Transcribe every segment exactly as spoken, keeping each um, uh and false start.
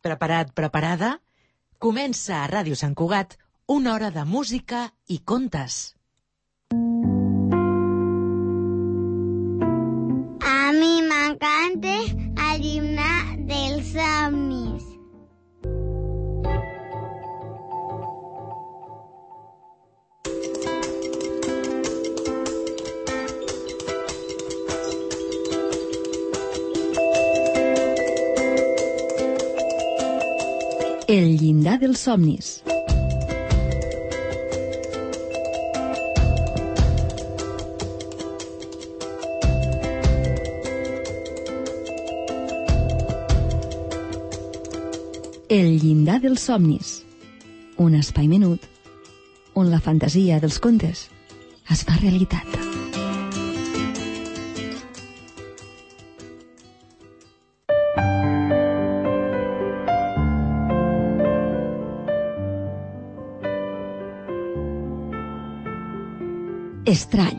Preparat, preparada? Comença a Ràdio Sant Cugat una hora de música i contes. A mi m'encanta el himne dels somnis. El llindar dels somnis. El llindar dels somnis. Un espai menut on la fantasia dels contes es fa realitat. Estrany.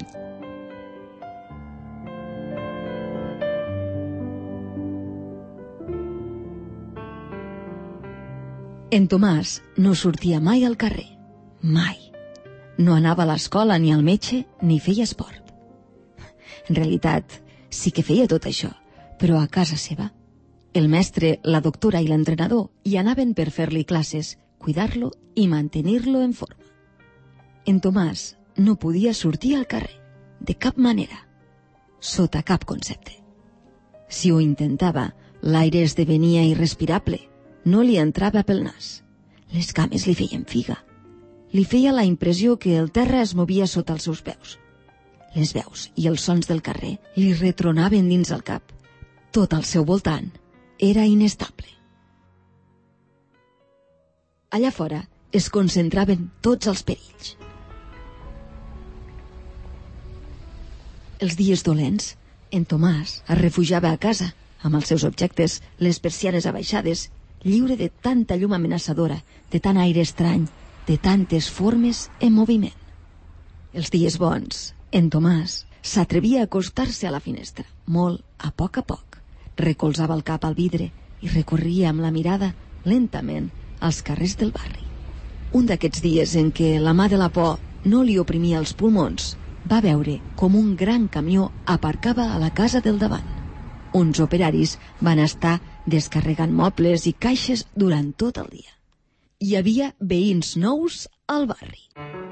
En Tomàs no sortia mai al carrer. Mai. No anava a l'escola ni al metge ni feia esport. En realitat, sí que feia tot això, però a casa seva. El mestre, la doctora i l'entrenador hi anaven per fer-li classes, cuidar-lo i mantenir-lo en forma. En Tomàs no podia sortir al carrer, de cap manera, sota cap concepte. Si ho intentava, l'aire esdevenia irrespirable, no li entrava pel nas. Les cames li feien figa. Li feia la impressió que el terra es movia sota els seus peus. Les veus i els sons del carrer li retronaven dins el cap. Tot al seu voltant era inestable. Allà fora es concentraven tots els perills. Els dies dolents, en Tomàs es refugiava a casa, amb els seus objectes, les persianes abaixades, lliure de tanta llum amenaçadora, de tant aire estrany, de tantes formes en moviment. Els dies bons, en Tomàs s'atrevia a acostar-se a la finestra, molt a poc a poc. Recolzava el cap al vidre i recorria amb la mirada lentament als carrers del barri. Un d'aquests dies en què la mà de la por no li oprimia els pulmons, va veure com un gran camió aparcava a la casa del davant. Uns operaris van estar descarregant mobles i caixes durant tot el dia. Hi havia veïns nous al barri.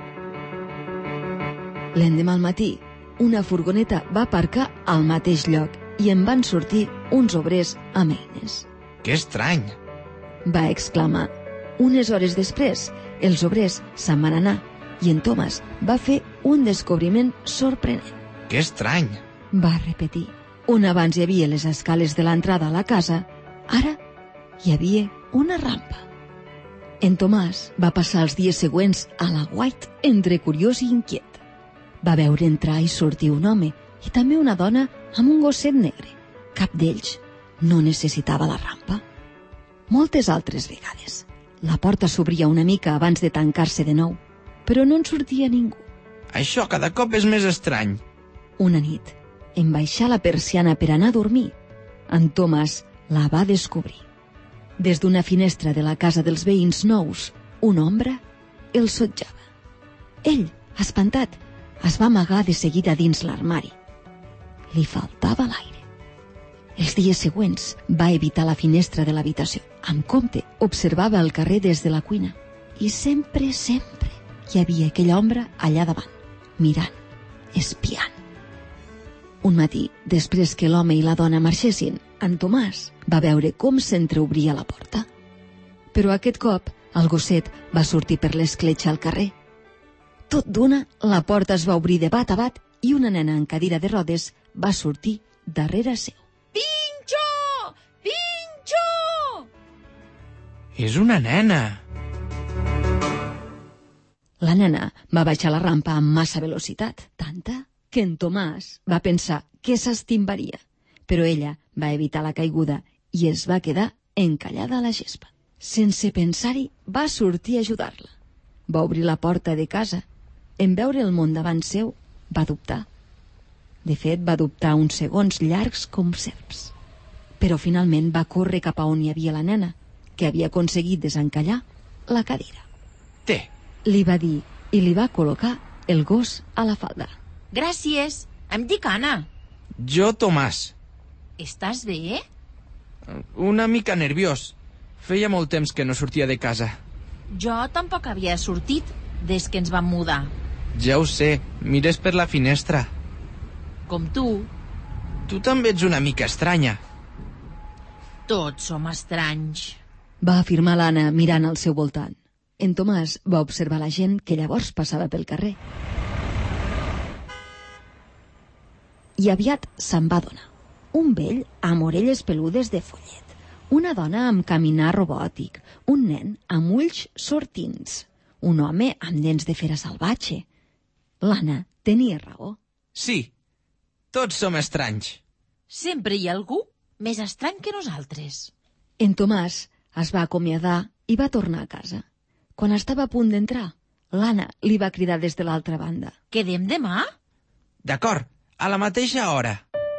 L'endemà al matí, una furgoneta va aparcar al mateix lloc i en van sortir uns obrers amb eines. Que estrany! Va exclamar. Unes hores després, els obrers se'n van anar i en Tomàs va fer un descobriment sorprenent. Que estrany! Va repetir. On abans hi havia les escales de l'entrada a la casa, ara hi havia una rampa. En Tomàs va passar els dies següents a la White entre curiós i inquiet. Va veure entrar i sortir un home i també una dona amb un gosset negre. Cap d'ells no necessitava la rampa. Moltes altres vegades. La porta s'obria una mica abans de tancar-se de nou, però no en sortia ningú. Això cada cop és més estrany. Una nit, en baixar la persiana per anar a dormir, en Tomàs la va descobrir. Des d'una finestra de la casa dels veïns nous, una ombra el sotjava. Ell, espantat, es va amagar de seguida dins l'armari. Li faltava l'aire. Els dies següents va evitar la finestra de l'habitació. Amb compte, observava el carrer des de la cuina. I sempre, sempre hi havia aquella ombra allà davant, mirant, espiant. Un matí, després que l'home i la dona marxessin, en Tomàs va veure com s'entreobria la porta. Però aquest cop, el gosset va sortir per l'escletxa al carrer. Tot d'una, la porta es va obrir de bat a bat i una nena en cadira de rodes va sortir darrere seu. Pinxo! Pinxo! És una nena! La nena va baixar la rampa amb massa velocitat, tanta que en Tomàs va pensar que s'estimbaria, però ella va evitar la caiguda i es va quedar encallada a la gespa. Sense pensar-hi, va sortir a ajudar-la. Va obrir la porta de casa. En veure el món davant seu, va dubtar. De fet, va dubtar uns segons llargs com serps. Però finalment va córrer cap a on hi havia la nena, que havia aconseguit desencallar la cadira. Té. Li va dir i li va col·locar el gos a la falda. Gràcies. Em dic Anna. Jo, Tomàs. Estàs bé? Una mica nerviós. Feia molt temps que no sortia de casa. Jo tampoc havia sortit des que ens vam mudar. Ja ho sé, mires per la finestra. Com tu. Tu també ets una mica estranya. Tots som estranys. Va afirmar l'Anna mirant al seu voltant. En Tomàs va observar la gent que llavors passava pel carrer. I aviat se'n va adonar. Un vell amb orelles peludes de follet, una dona amb caminar robòtic, un nen amb ulls sortints, un home amb dents de fera salvatge. L'Anna tenia raó. Sí, tots som estranys. Sempre hi ha algú més estrany que nosaltres. En Tomàs es va acomiadar i va tornar a casa. Quan estava a punt d'entrar, l'Anna li va cridar des de l'altra banda. Quedem demà? D'acord, a la mateixa hora.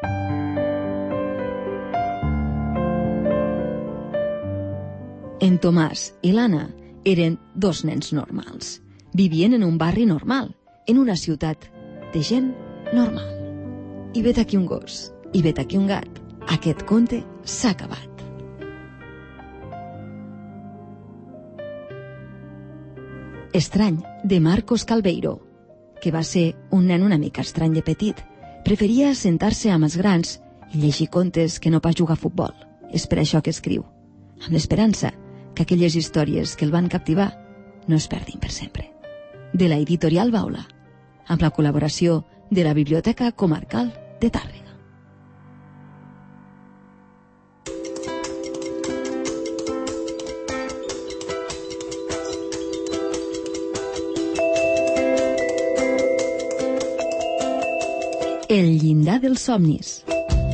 En Tomàs i l'Anna eren dos nens normals. Vivien en un barri normal, en una ciutat de gent normal. I vet aquí un gos, i vet aquí un gat. Aquest conte s'ha acabat. Estrany, de Marcos Calveiro, que va ser un nen una mica estrany de petit. Preferia sentar-se amb els grans i llegir contes que no pas jugar a futbol. És per això que escriu, amb l'esperança que aquelles històries que el van captivar no es perdin per sempre. De la editorial Baula, amb la col·laboració de la Biblioteca Comarcal de Tàrrega. El llindar dels somnis.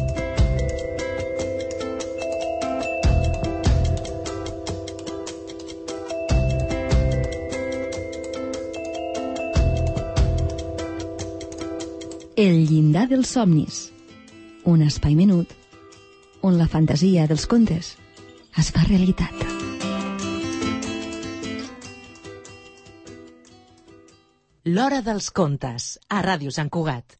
El llindar dels somnis. Un espai menut on la fantasia dels contes es fa realitat. L'hora dels contes, a Ràdio Sant Cugat.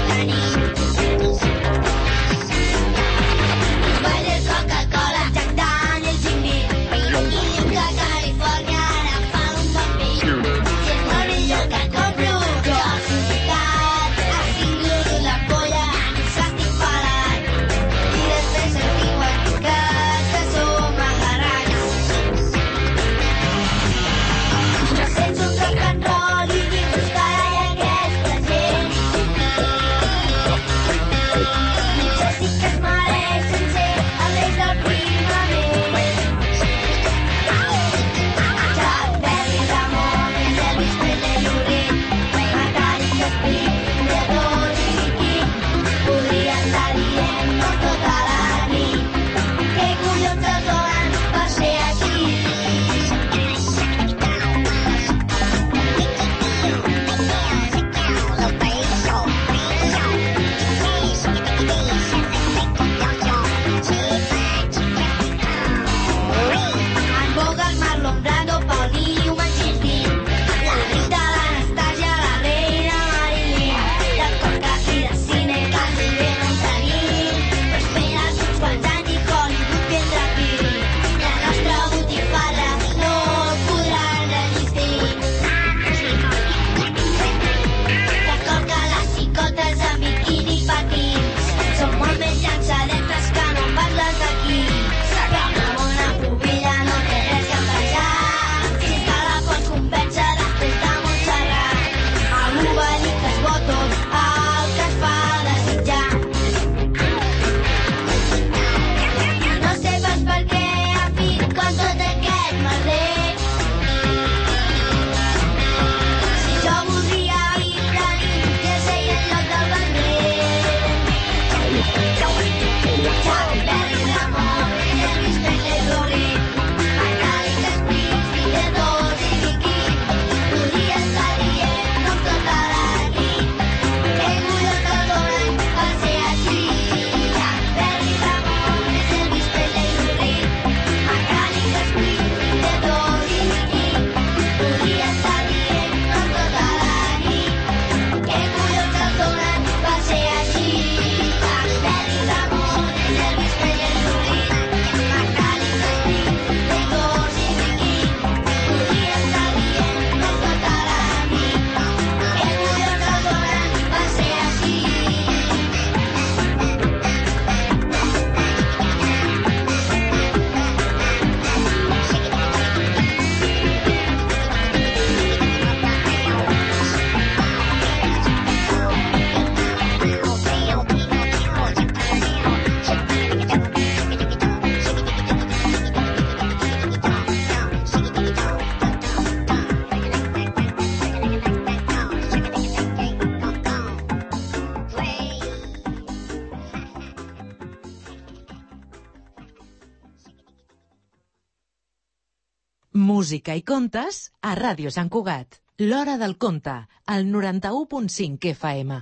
Coca-Cola, Jack Daniels. Música i contes a Ràdio Sant Cugat. L'Hora del Conte, al noranta-u punt cinc F M.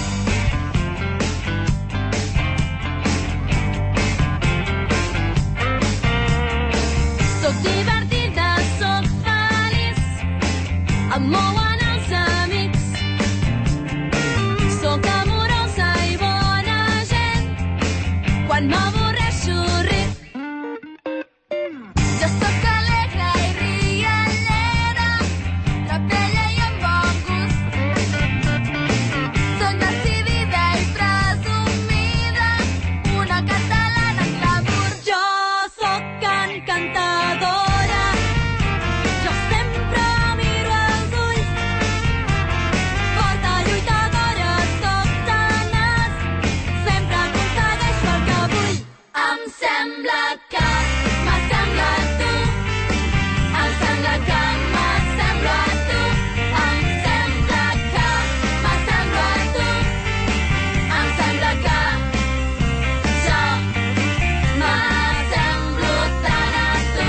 Soc divertida, soc feliç, em mouen els amics. Soc amorosa i bona gent, quan m'avorreixo ric. Jo soc alegre i riallera, capella i amb bon gust. Soc decidida i presumida, una catalana en glamour. Jo soc encantadora, jo sempre miro els ulls. Forta lluitadora, soc tenaç, sempre aconsegueixo el que vull. Em sembla que m'assemblo a tu, em sembla que m'assemblo a tu, em sembla que m'assemblo a tu, em sembla que jo m'assemblo tant a tu.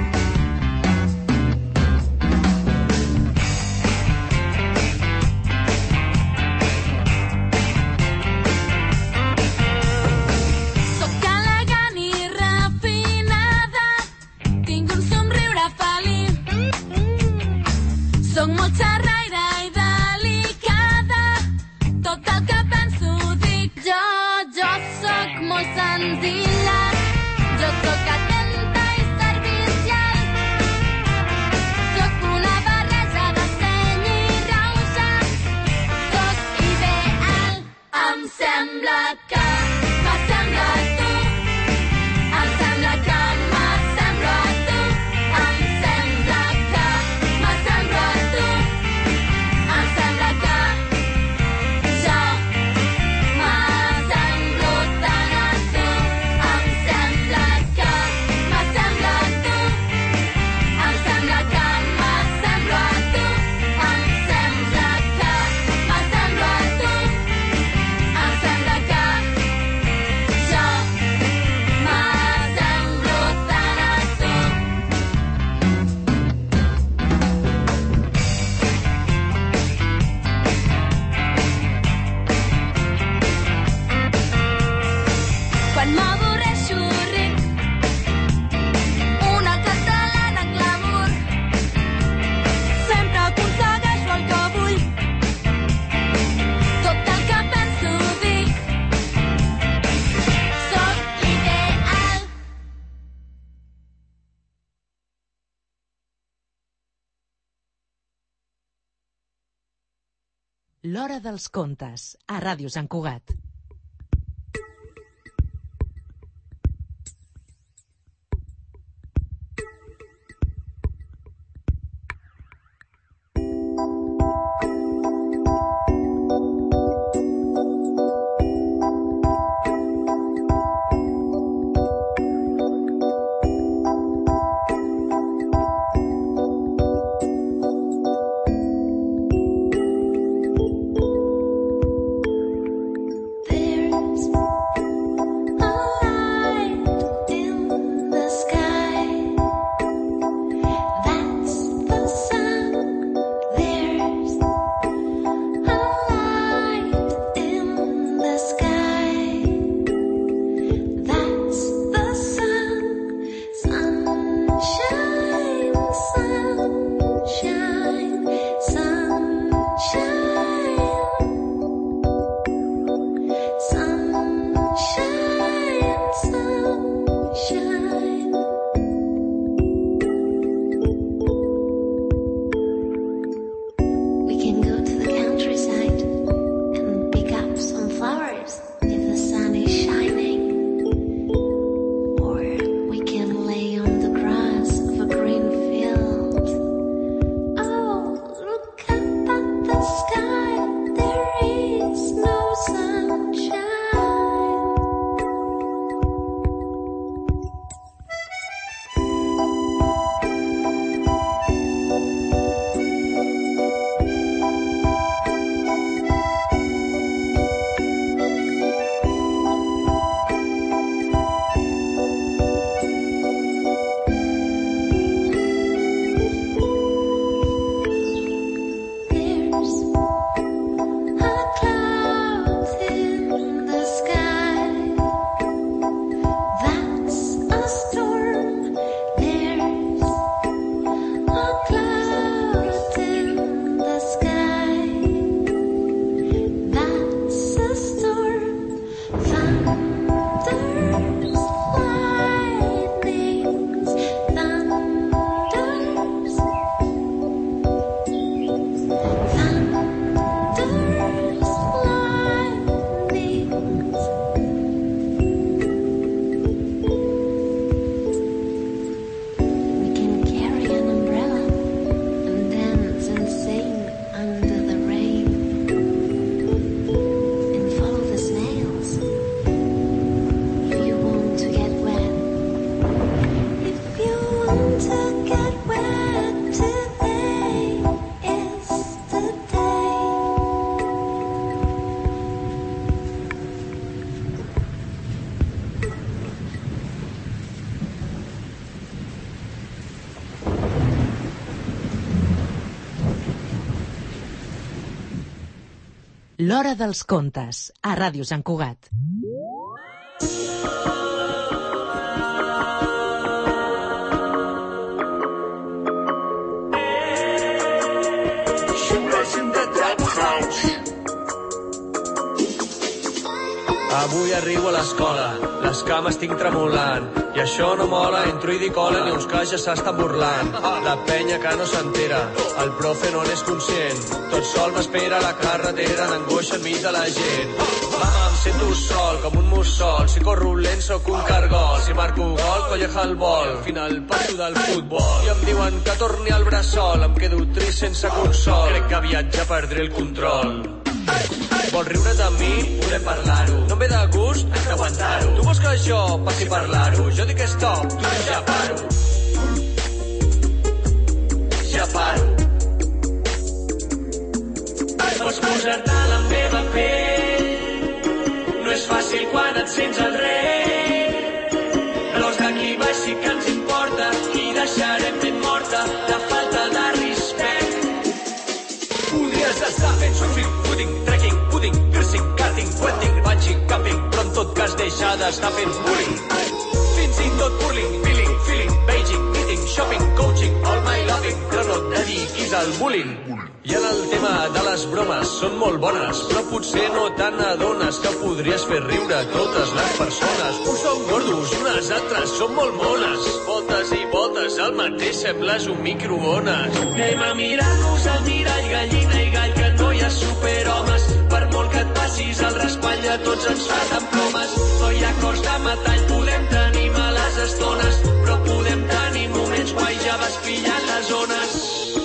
Soc elegant i refinada, tinc un somriure feliç. Soc molt xerraire i delicada, tot el que penso dic. Jo, jo soc molt senzilla, jo soc atenta i servicial. Soc una barreja de seny i rauxa, soc ideal. Em sembla que m'assemblo a tu, em sembla que m'assemblo a tu, em sembla que m'assemblo a tu, em sembla que jo m'assemblo tant a tu, em sembla que m'assemblo a tu, em sembla que m'assemblo a tu, em sembla que m'assemblo a tu, em sembla que jo m'assemblo tant a tu. Quan m'avorreixo ric, una catalana en glamour, sempre aconsegueixo el que vull. Tot el que penso dic, soc ideal. L'Hora dels Contes a Ràdio Sant Cugat. L'Hora dels Contes, a Ràdio Sant Cugat. Avui arribo a l'escola, les cames tinc tremolant, i això no mola, entro i dic hola, ni uns que ja s'estan burlant. La penya que no s'entera, el profe no n'és conscient, tot sol m'espera a la carretera, n'angoixa enmig de la gent. Mama, em sento sol, com un mussol, si corro lent sóc un cargol, si marco gol, colleja el vol, final passo del futbol. I em diuen que torni al bressol, em quedo trist sense consol, crec que aviat ja perdré el control. Vols riure't amb mi? Podem parlar-ho. No em ve de gust? Has d'aguantar-ho. Tu vols que jo passi a parlar-ho? Jo dic stop, tu dius ja paro. Ja paro. Vols posar-te a la meva pell? No és fàcil quan et sents el rei. Però els d'aquí baix sí que ens importa i deixarem ben morta la falta de respecte. Podries estar fent surfing, pudding, trekking, pudding, piercing, cutting, wedding, bunching, camping, però en tot cas deixar d'estar fent bullying. Fins i tot burling, feeling, feeling, beijing, meeting, shopping, coaching, all my loving, però no et dediquis al bullying. I en el tema de les bromes són molt bones, però potser no te n'adones que podries fer riure totes les persones. Uns són gordos i unes altres són molt mones. Voltes i voltes, el mateix sembles un microones. Anem a mirar-nos al mirall, gallina i gall, que no hi ha superhomes. Per molt que et passis al raspall a tots ens fas amb plomes. No hi ha cors de metall, podem tenir males estones, però podem tenir moments guai, ja vas pillant les zones.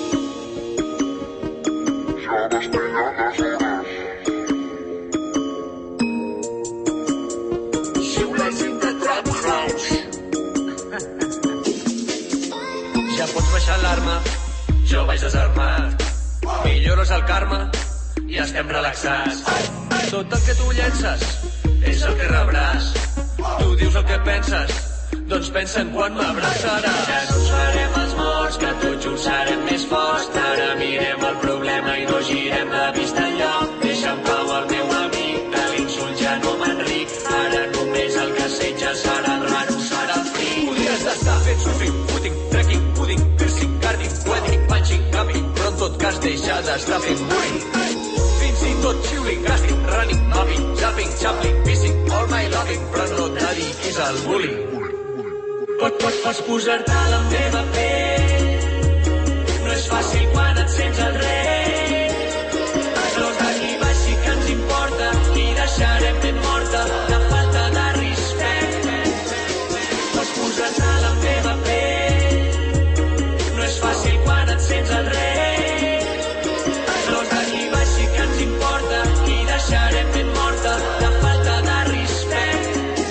Ja pots baixar l'arma, jo vaig desarmat. Millores el karma i estem relaxats. Tot el que tu llences és el que rebràs. Tu dius el que penses, doncs pensa en quan m'abraçaràs. Ja no ens farem els morts, que tots junts serem més forts. Ara mirem el problema i no girem la vista enlloc. Deixa en pau el meu amic, de l'insult ja no m'enric. Ara només el que assetja serà el raro, serà el fric. Podries estar fent surfing, footing, trekking, pudding, piercing, carding, wedding, punching, camping, però en tot cas deixa d'estar fent bullying. Fins i tot chilling, casting, running, mopping, jumping, champling, pissing, all my loving, però no et dediquis al bullying. Pot, pot, pots posar-te a la meva pell. No és fàcil quan et sents el rei. Però els d'aquí baix sí que ens importa i deixarem ben morta la falta de respecte. Pots posar-te a la meva pell. No és fàcil quan et sents el rei. Però els d'aquí baix sí que ens importa i deixarem ben morta la falta de respecte.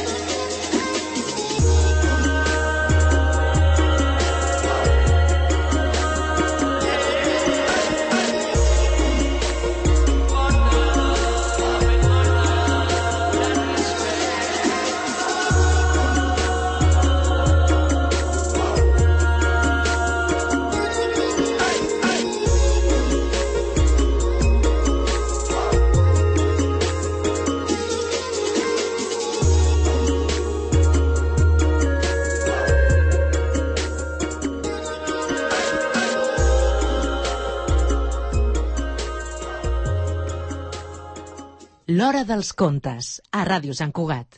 L'Hora dels Contes, a Ràdio Sant Cugat.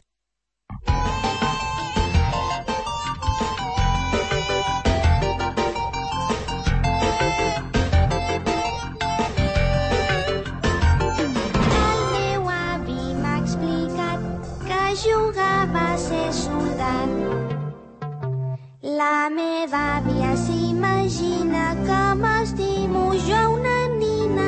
El meu avi m'ha explicat que jugava a ser soldat. La meva àvia s'imagina que m'estimo jo una nina.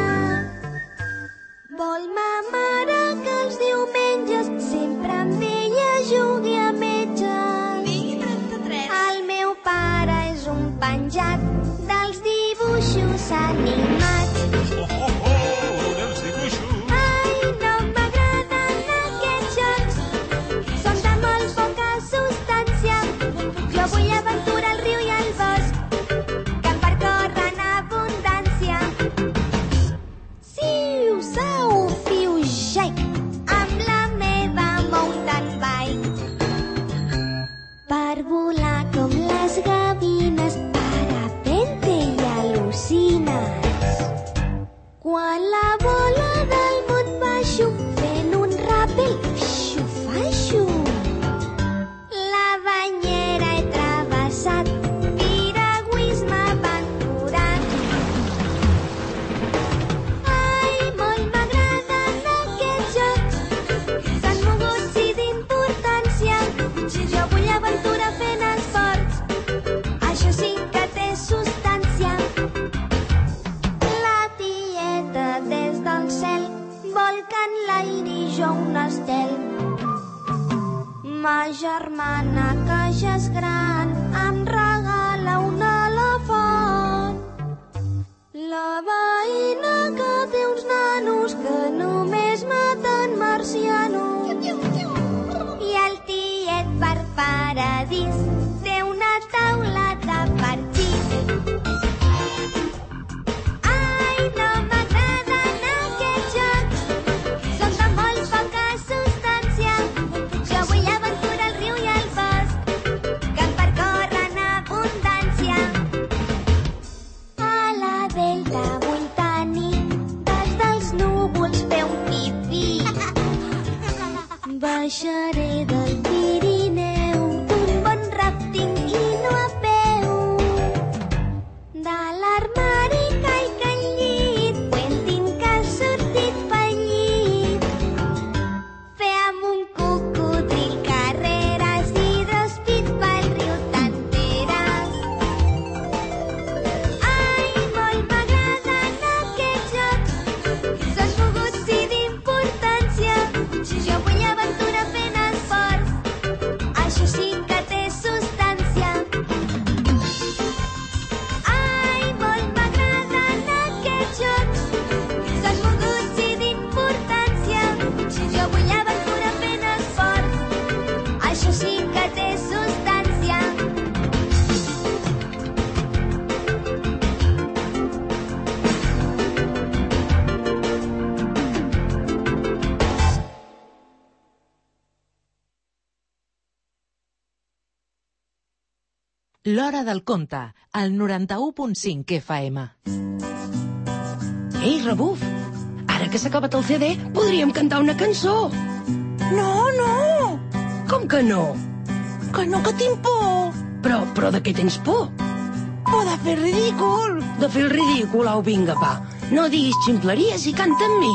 Vol ma mare que els diumenges sempre amb ella jugui a metges. El meu pare és un penjat dels dibuixos animats. Oh, oh, oh, dels dibuixos. Ai, no m'agraden aquests jocs, són de molt poca substància. Jo vull aventura al riu i al bosc, que em percorren abundància. Siu, sau, fiu, germana, que ja és gran, em regala un elefant. La veïna que té uns nanos que només maten marcianos. I el tiet per paradís té una taula de parxís. Ai, no m'agraden aquests jocs, són de molt poca substància. Jo vull aventura al riu i al bosc, que em percorren abundància. A la delta vull tenir des dels núvols fer un pipí. Baixaré del Pirineu d'un bon ràfting i no a peu. De l'armari caic al llit, cuentin que ha sortit pel llit. Fer amb un cocodril carreres i despit pel riu t'enteres. Ai, molt m'agraden aquests jocs, són moguts i d'importància. Jo vull aventura fent esforç, això sí que té substància. Ai, molt m'agraden aquests jocs, són moguts i d'importància. Jo vull aventura fent esforç, això sí que té substància. L'Hora del Conte, al noranta-u punt cinc F M. Ei, Rebuf, ara que s'ha acabat el C D, podríem cantar una cançó. No, no, Com que no? que no, que tinc por. Però, però de què tens por? Por de fer ridícul. De fer el ridícul, au, vinga, va. No diguis ximpleries i canta amb mi.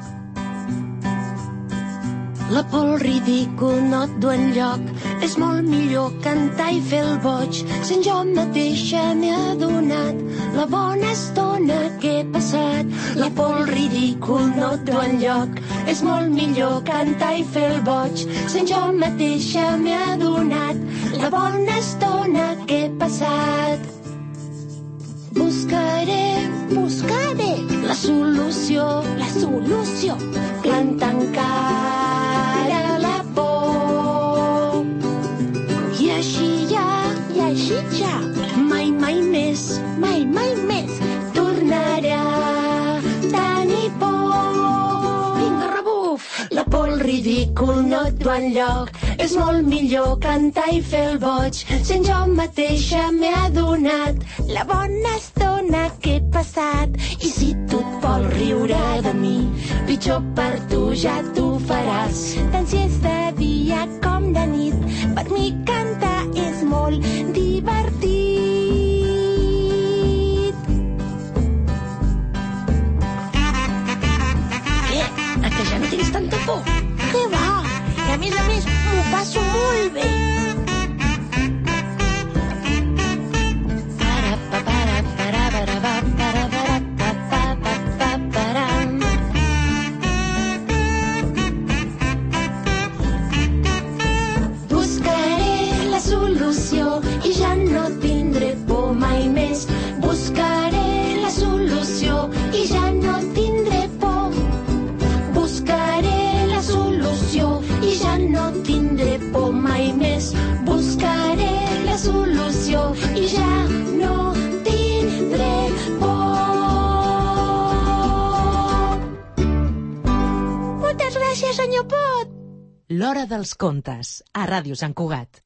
La por al ridícul no et du enlloc, és molt millor cantar i fer el boig. Sent jo mateixa m'he adonat la bona estona que he passat. La por al ridícul no et du enlloc, és molt millor cantar i fer el boig. Sent jo mateixa m'he adonat la bona estona que he passat. Buscaré, buscaré la solució, la solució, plantant cara a la por. I així ja, i així ja, mai, mai més, mai, mai més, tornaré a tenir por. Vinga, Rebuf! La por al ridícul no et du enlloc, és molt millor cantar i fer el boig. Sent jo mateixa m'he adonat la bona estona que he passat. I si tu et vols riure de mi, pitjor per tu ja t'ho faràs. Tant si és de dia com de nit, per mi cantar és molt divertit. Eh, a que ja no tens tanta por? Què va? I a més a més m'ho passo molt bé. Buscaré la solució i ja no tindré por mai més. Buscaré la solució i ja no tindré por. Buscaré la solució i ja no tindré por mai més. Buscaré la solució i ja no tindré por. Moltes gràcies, senyor Pot. L'Hora dels Contes, a Ràdio Sant Cugat.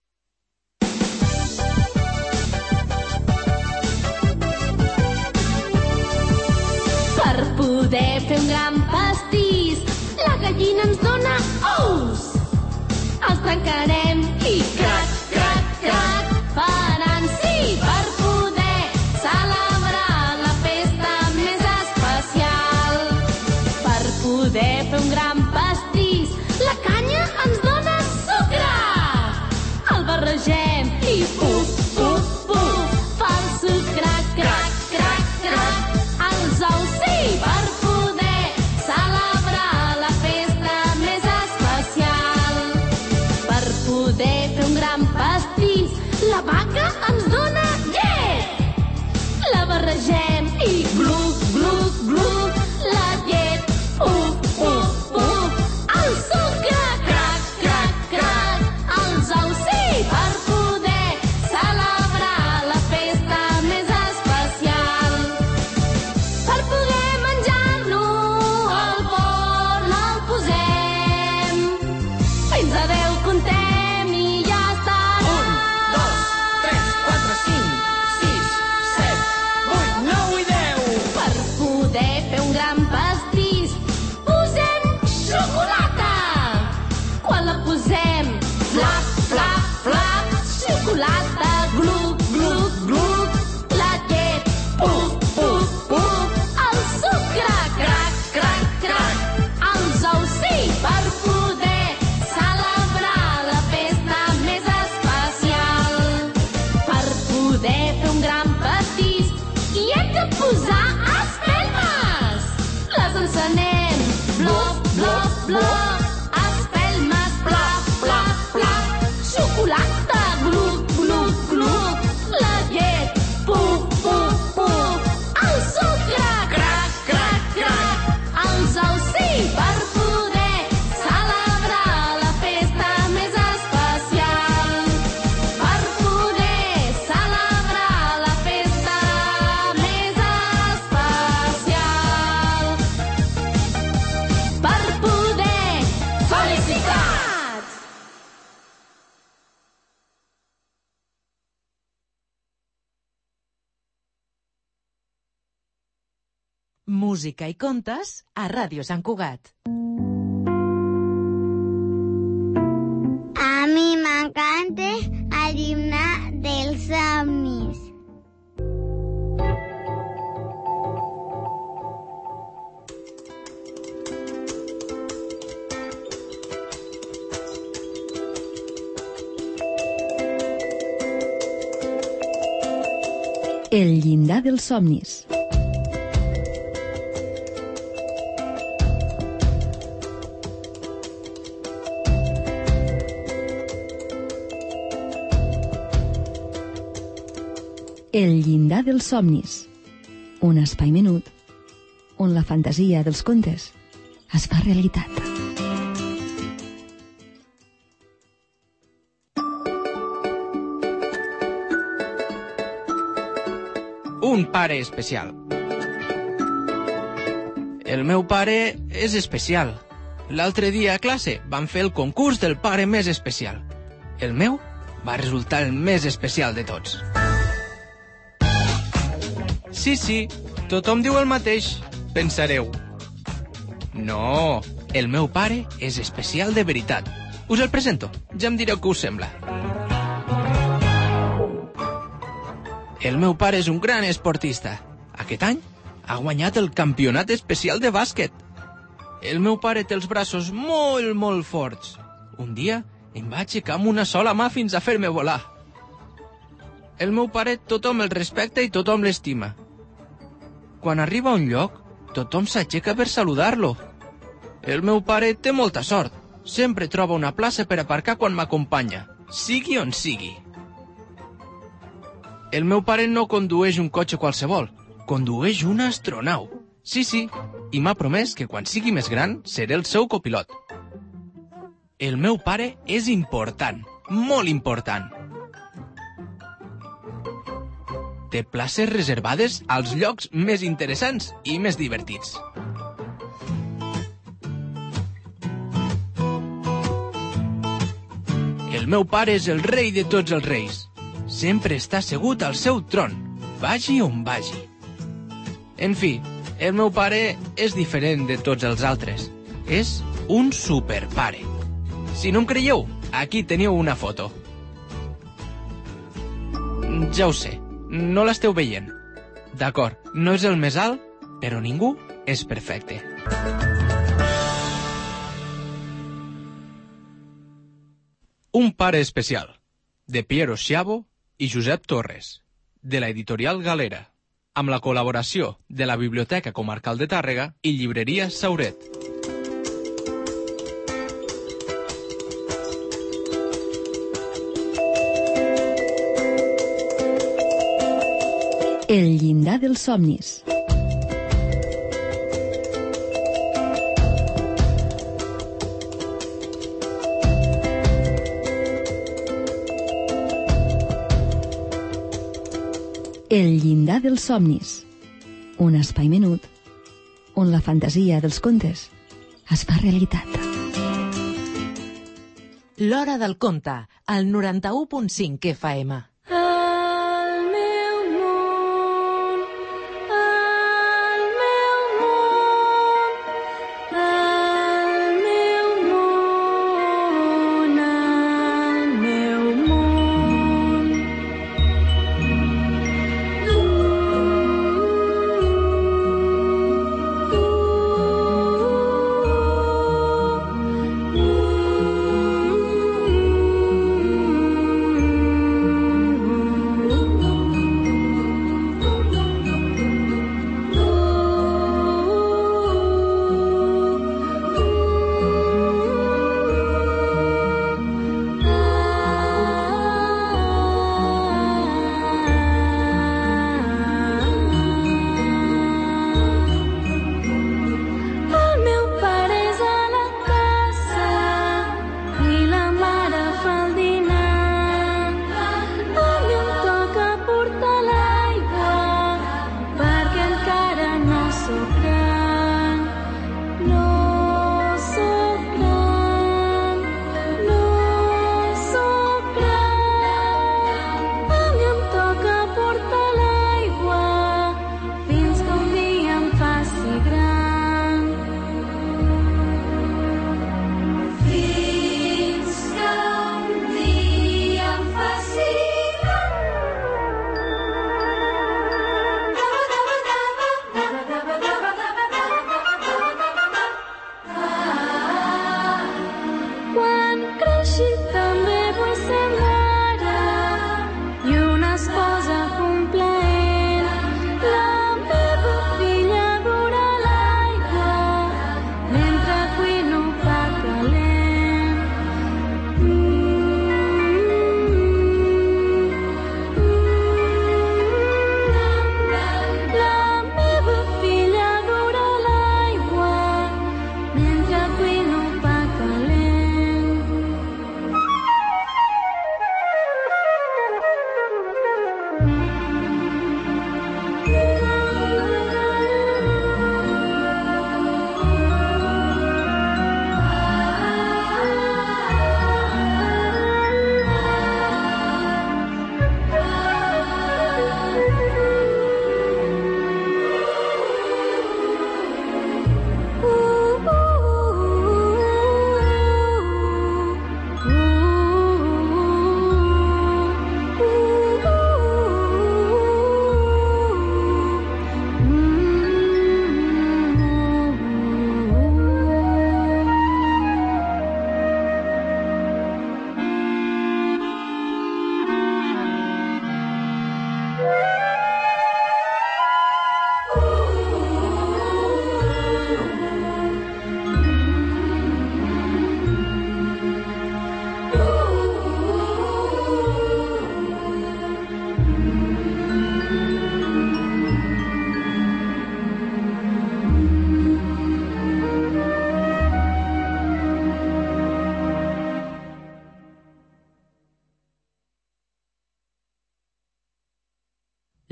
Per poder fer un gran pastís, la gallina ens dona ous. Els trencarem i crac, crac, crac, faran sí. Per poder celebrar la festa més especial, per poder fer un gran pastís, la canya ens dona sucre. El barregem i puf, puf, puf, fa el sucre, crac, crac, crac. Els ous sí, per poder celebrar la festa més especial, per poder fer un de posar espelmes. Les encenem. Blof, blof, blof. Espelmes, plaf, plaf, plaf. Xocolata, glup, glup, glup. La llet, puf, puf, puf. El sucre, crac, crac, crac. Els ous sí, per poder celebrar la festa més especial. Per poder celebrar la festa més especial. Per poder... Felicitats! Música i contes a Ràdio Sant Cugat. A mi m'encanta el himne dels somnis. El llindar dels somnis. El llindar dels somnis. Un espai menut on la fantasia dels contes es fa realitat. Un pare especial. El meu pare és especial. L'altre dia a classe van fer el concurs del pare més especial. El meu va resultar el més especial de tots. Sí, sí, tothom diu el mateix, pensareu. No, el meu pare és especial de veritat. Us el presento, ja em direu què us sembla. El meu pare és un gran esportista. Aquest any ha guanyat el campionat especial de bàsquet. El meu pare té els braços molt, molt forts. Un dia em va aixecar amb una sola mà fins a fer-me volar. El meu pare tothom el respecta i tothom l'estima. Quan arriba a un lloc, tothom s'aixeca per saludar-lo. El meu pare té molta sort. Sempre troba una plaça per aparcar quan m'acompanya, sigui on sigui. El meu pare no condueix un cotxe qualsevol, condueix un astronau. Sí, sí, i m'ha promès que quan sigui més gran seré el seu copilot. El meu pare és important, molt important. Té places reservades als llocs més interessants i més divertits. El meu pare és el rei de tots els reis. Sempre està assegut al seu tron, vagi on vagi. En fi, el meu pare és diferent de tots els altres. És un superpare. Si no em creieu, aquí teniu una foto. Ja ho sé, no l'esteu veient. D'acord, no és el més alt, però ningú és perfecte. Un pare especial, de Piero Schiavo i Josep Torres, de la editorial Galera, amb la col·laboració de la Biblioteca Comarcal de Tàrrega i Llibreria Sauret. El llindar dels somnis. El llindar dels somnis. Un espai menut on la fantasia dels contes es fa realitat. L'Hora del Conte, al noranta-u punt cinc F M.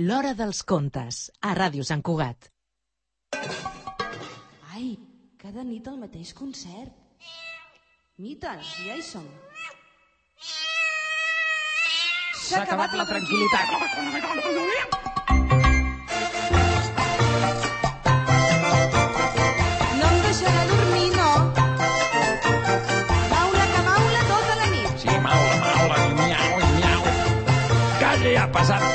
L'Hora dels Contes, a Ràdio Sant Cugat. Ai, cada nit el mateix concert. Mites, ja hi som. S'ha acabat la tranquil·litat. No em deixarà dormir, no? Maula que maula tota la nit. Sí, maula, maula, miau, miau. Calla, ja ha passat.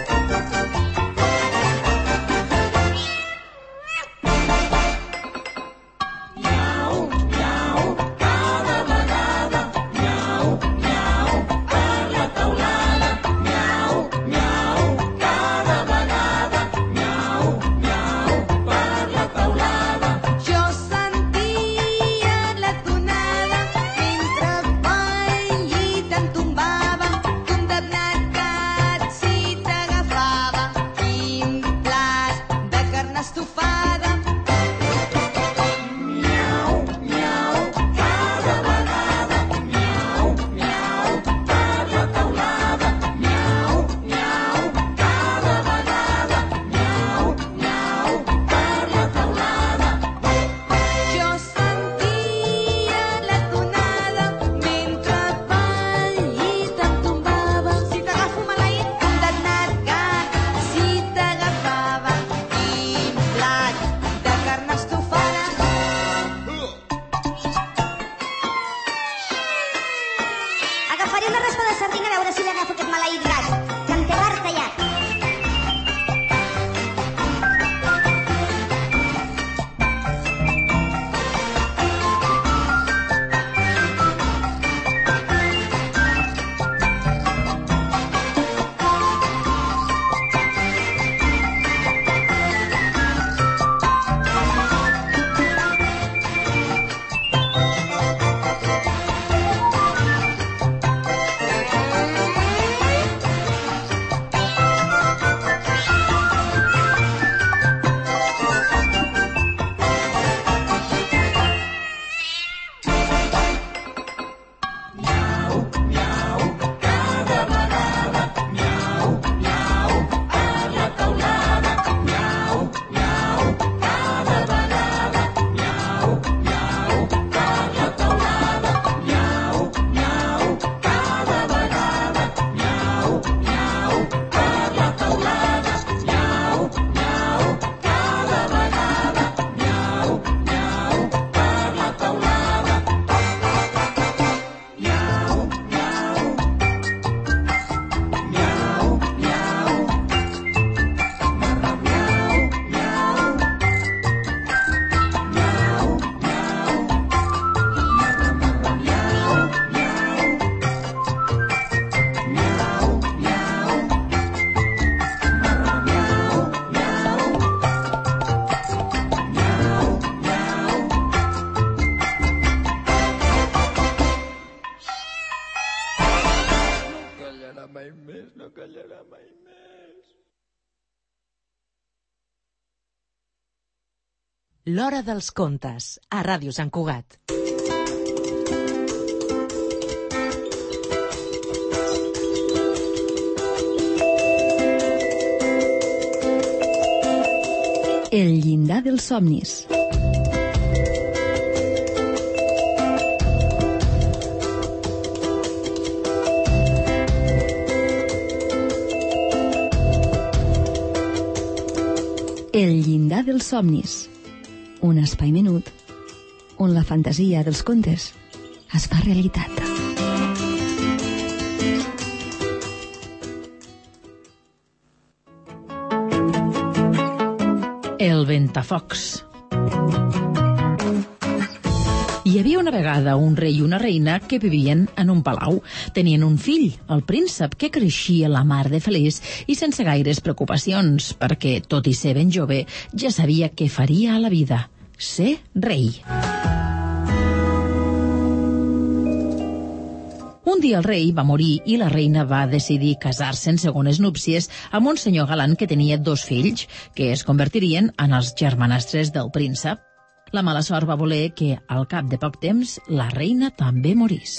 L'Hora dels Contes, a Ràdio Sant Cugat. El llindar dels somnis. El llindar dels somnis. Un espai menut on la fantasia dels contes es fa realitat. El ventafocs. Hi havia una vegada un rei i una reina que vivien en un palau. Tenien un fill, el príncep, que creixia la mar de feliç i sense gaires preocupacions, perquè, tot i ser ben jove, ja sabia què faria a la vida: ser rei. Un dia el rei va morir i la reina va decidir casar-se en segones núpcies amb un senyor galant que tenia dos fills, que es convertirien en els germanastres del príncep. La mala sort va voler que, al cap de poc temps, la reina també morís.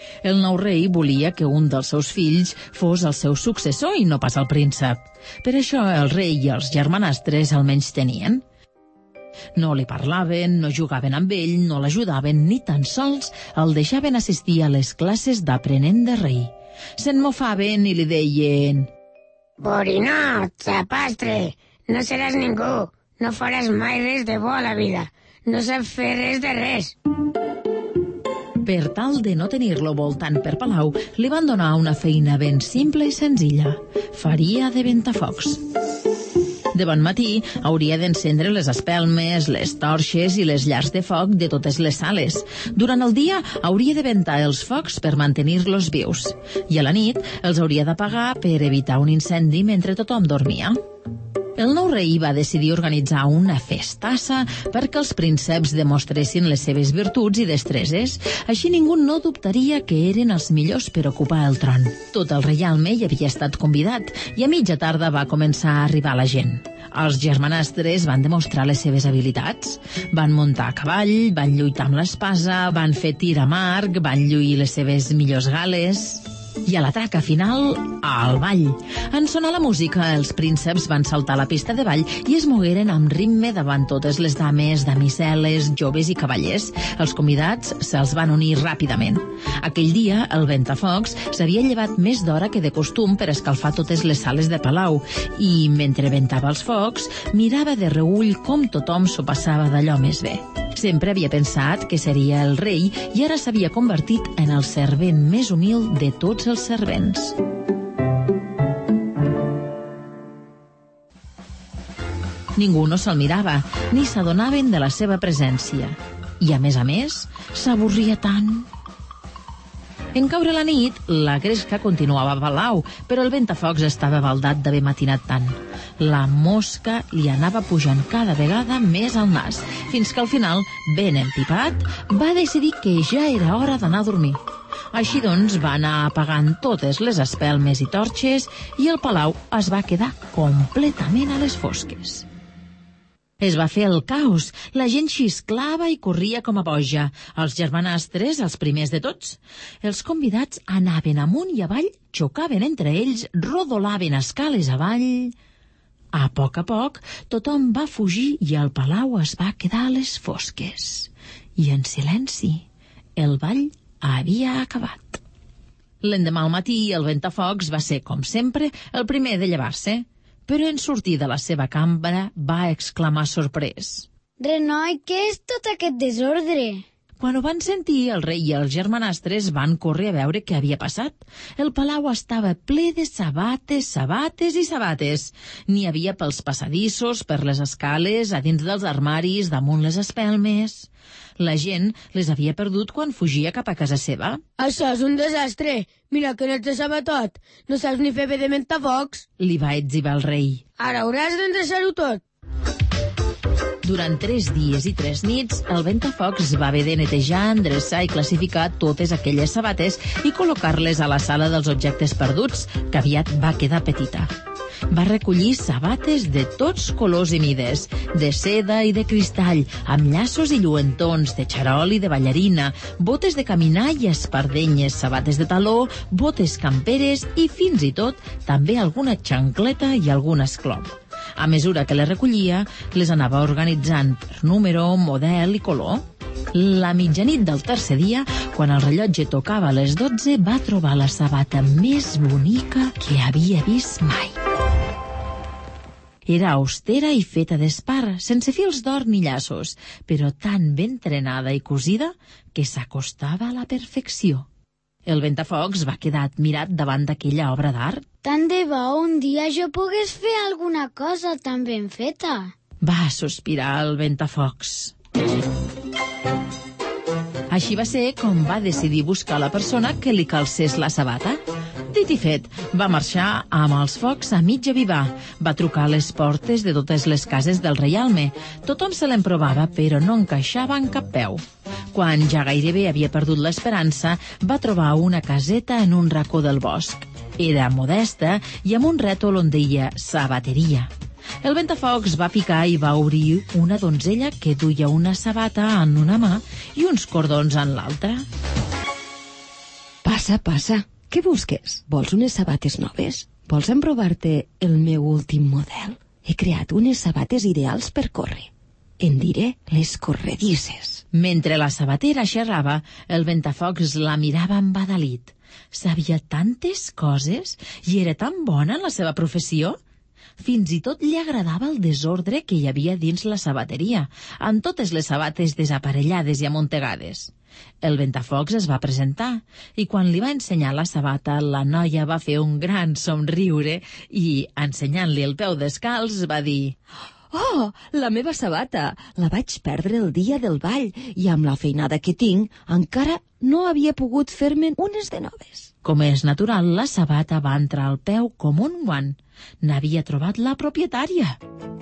El nou rei volia que un dels seus fills fos el seu successor i no pas el príncep. Per això el rei i els germanastres almenys tenien. No li parlaven, no jugaven amb ell, no l'ajudaven, ni tan sols el deixaven assistir a les classes d'aprenent de rei. Se'n mofaven i li deien: Borinot, zapastre, no seràs ningú, no faràs mai res de bo a la vida, no saps fer res de res. Per tal de no tenir-lo voltant per palau, li van donar una feina ben simple i senzilla. Faria de ventafocs. De bon matí hauria d'encendre les espelmes, les torxes i les llars de foc de totes les sales. Durant el dia hauria de ventar els focs per mantenir-los vius. I a la nit els hauria d'apagar per evitar un incendi mentre tothom dormia. El nou rei va decidir organitzar una festassa perquè els prínceps demostressin les seves virtuts i destreses. Així ningú no dubtaria que eren els millors per ocupar el tron. Tot el reialme hi havia estat convidat i a mitja tarda va començar a arribar la gent. Els germanastres van demostrar les seves habilitats. Van muntar a cavall, van lluitar amb l'espasa, van fer tir amb arc, van lluir les seves millors gales. I a la traca final, al ball. En sonar la música, els prínceps van saltar a la pista de ball i es mogueren amb ritme davant totes les dames, damisel·les, joves i cavallers. Els convidats se'ls van unir ràpidament. Aquell dia, el Ventafocs s'havia llevat més d'hora que de costum per escalfar totes les sales de palau i, mentre ventava els focs, mirava de reüll com tothom s'ho passava d'allò més bé. Sempre havia pensat que seria el rei i ara s'havia convertit en el servent més humil de tots els servents. Ningú no se'l mirava, ni s'adonaven de la seva presència. I, a més a més, s'avorria tant. En caure la nit, la gresca continuava a palau, però el Ventafocs estava baldat d'haver matinat tant. La mosca li anava pujant cada vegada més al nas, fins que al final, ben empipat, va decidir que ja era hora d'anar a dormir. Així doncs, va anar apagant totes les espelmes i torxes i el palau es va quedar completament a les fosques. Es va fer el caos. La gent xisclava i corria com a boja. Els germanastres, els primers de tots. Els convidats anaven amunt i avall, xocaven entre ells, rodolaven escales avall. A poc a poc, tothom va fugir i el palau es va quedar a les fosques. I en silenci, el ball havia acabat. L'endemà al matí, el Ventafocs va ser, com sempre, el primer de llevar-se. Però en sortir de la seva cambra va exclamar sorprès: Renoi, què és tot aquest desordre? Quan ho van sentir, el rei i els germanastres van córrer a veure què havia passat. El palau estava ple de sabates, sabates i sabates. N'hi havia pels passadissos, per les escales, a dins dels armaris, damunt les espelmes. La gent les havia perdut quan fugia cap a casa seva. Això és un desastre. Mira que no ets de sabatot. No saps ni fer bé de ventafocs. Li va etzibar el rei. Ara hauràs d'endreçar-ho tot. Durant tres dies i tres nits, el Ventafocs va haver de netejar, endreçar i classificar totes aquelles sabates i col·locar-les a la sala dels objectes perduts, que aviat va quedar petita. Va recollir sabates de tots colors i mides, de seda i de cristall, amb llaços i lluentons, de xarol i de ballarina, botes de caminar i espardenyes, sabates de taló, botes camperes i, fins i tot, també alguna xancleta i algun esclop. A mesura que les recollia, les anava organitzant per número, model i color. La mitjanit del tercer dia, quan el rellotge tocava a les dotze, va trobar la sabata més bonica que havia vist mai. Era austera i feta d'espar, sense fils d'or ni llaços, però tan ben trenada i cosida que s'acostava a la perfecció. El Ventafocs va quedar admirat davant d'aquella obra d'art. Tant de bo un dia jo pogués fer alguna cosa tan ben feta. Va sospirar el Ventafocs. Així va ser com va decidir buscar la persona que li calcés la sabata. Dit i fet, va marxar amb els focs a mig avivar. Va trucar a les portes de totes les cases del reialme. Tothom se l'emprovava, però no encaixava en cap peu. Quan ja gairebé havia perdut l'esperança, va trobar una caseta en un racó del bosc. Era modesta i amb un rètol on deia sabateria. El Ventafocs va picar i va obrir una donzella que duia una sabata en una mà i uns cordons en l'altra. Passa, passa. Què busques? Vols unes sabates noves? Vols emprovar-te el meu últim model? He creat unes sabates ideals per córrer. En diré les corredisses. Mentre la sabatera xerrava, el Ventafocs la mirava embadalit. Sabia tantes coses i era tan bona en la seva professió. Fins i tot li agradava el desordre que hi havia dins la sabateria, amb totes les sabates desaparellades i amuntegades. El Ventafocs es va presentar i quan li va ensenyar la sabata, la noia va fer un gran somriure i, ensenyant-li el peu descalç, va dir: «Oh, la meva sabata! La vaig perdre el dia del ball i amb la feinada que tinc encara no havia pogut fer-me'n unes de noves». Com és natural, la sabata va entrar al peu com un guant. N'havia trobat la propietària.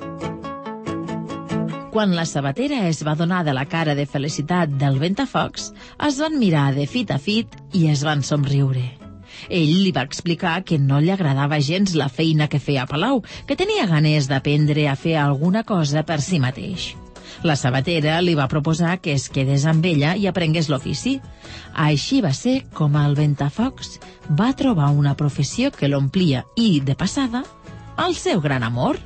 Quan la sabatera es va donar de la cara de felicitat del Ventafocs, es van mirar de fit a fit i es van somriure. Ell li va explicar que no li agradava gens la feina que feia a Palau, que tenia ganes d'aprendre a fer alguna cosa per si mateix. La sabatera li va proposar que es quedés amb ella i aprengués l'ofici. Així va ser com el Ventafocs va trobar una professió que l'omplia i, de passada, el seu gran amor.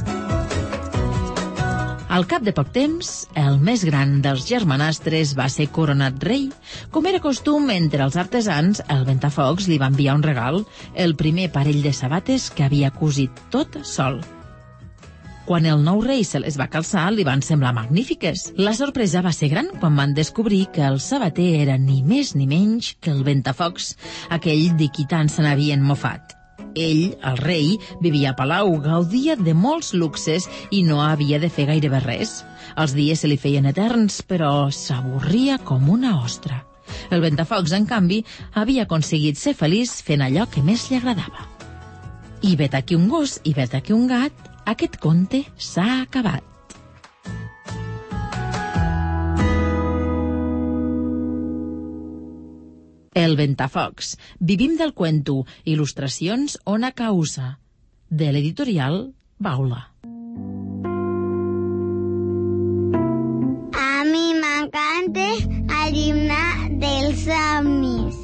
Al cap de poc temps, el més gran dels germanastres va ser coronat rei. Com era costum entre els artesans, el Ventafocs li va enviar un regal, el primer parell de sabates que havia cosit tot sol. Quan el nou rei se les va calçar, li van semblar magnífiques. La sorpresa va ser gran quan van descobrir que el sabater era ni més ni menys que el Ventafocs, aquell de qui tant se n'havien mofat. Ell, el rei, vivia a Palau, gaudia de molts luxes i no havia de fer gairebé res. Els dies se li feien eterns, però s'avorria com una ostra. El Ventafocs, en canvi, havia aconseguit ser feliç fent allò que més li agradava. I vet aquí un gos i vet aquí un gat, aquest conte s'ha acabat. El Ventafocs. Vivim del cuento. Il·lustracions Ona Causa. De l'editorial Baula. A mi m'encanta el himne dels somnis.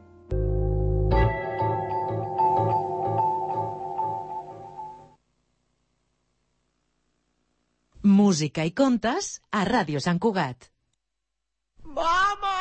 Música i contes a Ràdio Sant Cugat. Mama!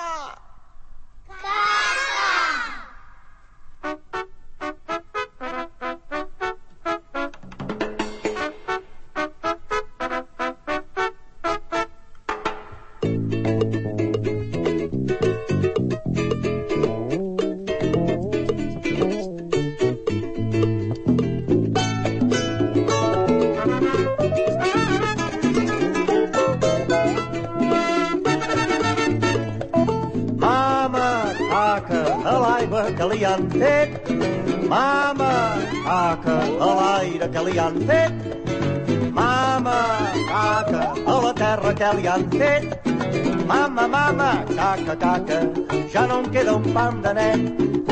Que li han fet, mama, caca a l'aire que li han fet, mama, caca a la terra que li han fet, mama, mama, caca, caca, ja no em queda un pam de net.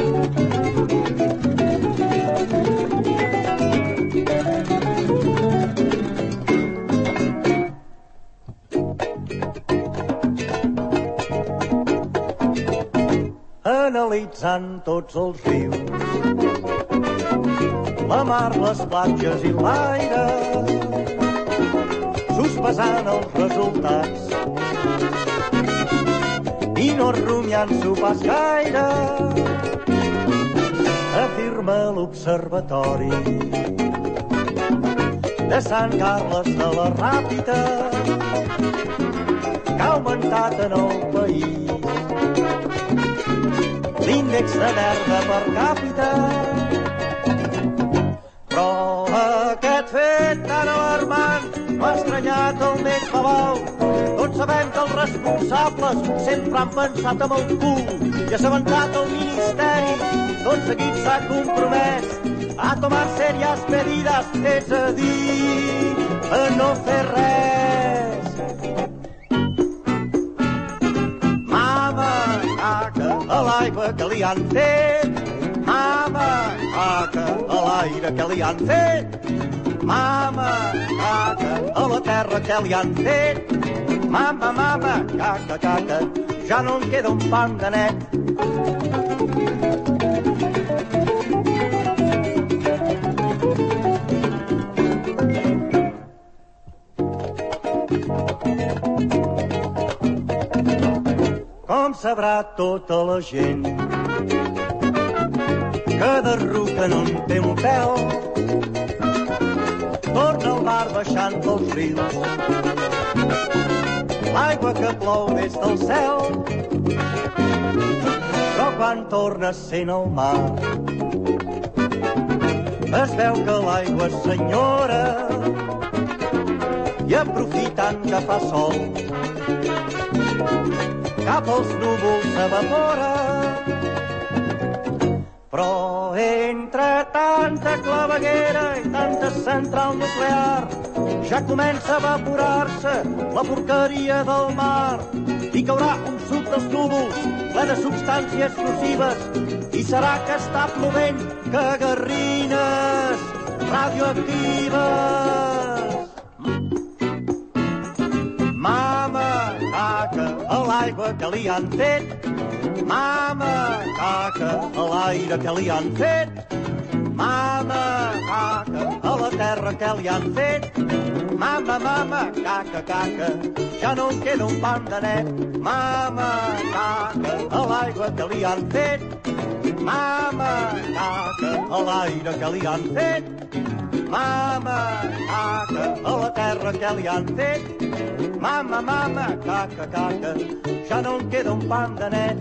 Analitzant tots els rius, la mar, les platges i l'aire, sospesant els resultats i no rumiant-s'ho pas gaire, afirma l'observatori de Sant Carles de la Ràpita que ha augmentat en el país l'índex de merda per càpita. Però aquest fet tan alarmant no ha estranyat el més babau. Tots sabem que els responsables sempre han pensat amb el cul i assabentat el ministeri. Tot seguit s'ha compromès a tomar serias medidas, és a dir, a no fer res. A l'aigua que li han fet, mama, caca, a l'aire que li han fet, mama, caca, a la terra que li han fet, mama, mama, caca, caca, ja no en queda un pam de net. Com sabrà tota la gent que de ruca no en té un pèl, torna al mar baixant pels rius, l'aigua que plou des del cel, però quan torna sent el mar es veu que l'aigua s'enyora i aprofitant que fa sol cap als núvols s'evapora. Però entre tanta claveguera i tanta central nuclear ja comença a evaporar-se la porqueria del mar i caurà un suc dels núvols ple de substàncies nocives i serà que està plovent cagarrines radioactives. Mama, caca, a l'aigua que li han fet. Mama, caca, a l'aire que li han fet. Mama, caca, a la terra que li han fet. Mama, mama, caca, caca, ja no en queda un pam de net. Mama, caca, a l'aigua que li han fet. Mama, caca, a l'aire que li han fet. Mama, caca, a la terra que li han fet. Mama, mama, caca, caca, ja no en queda un pam de net.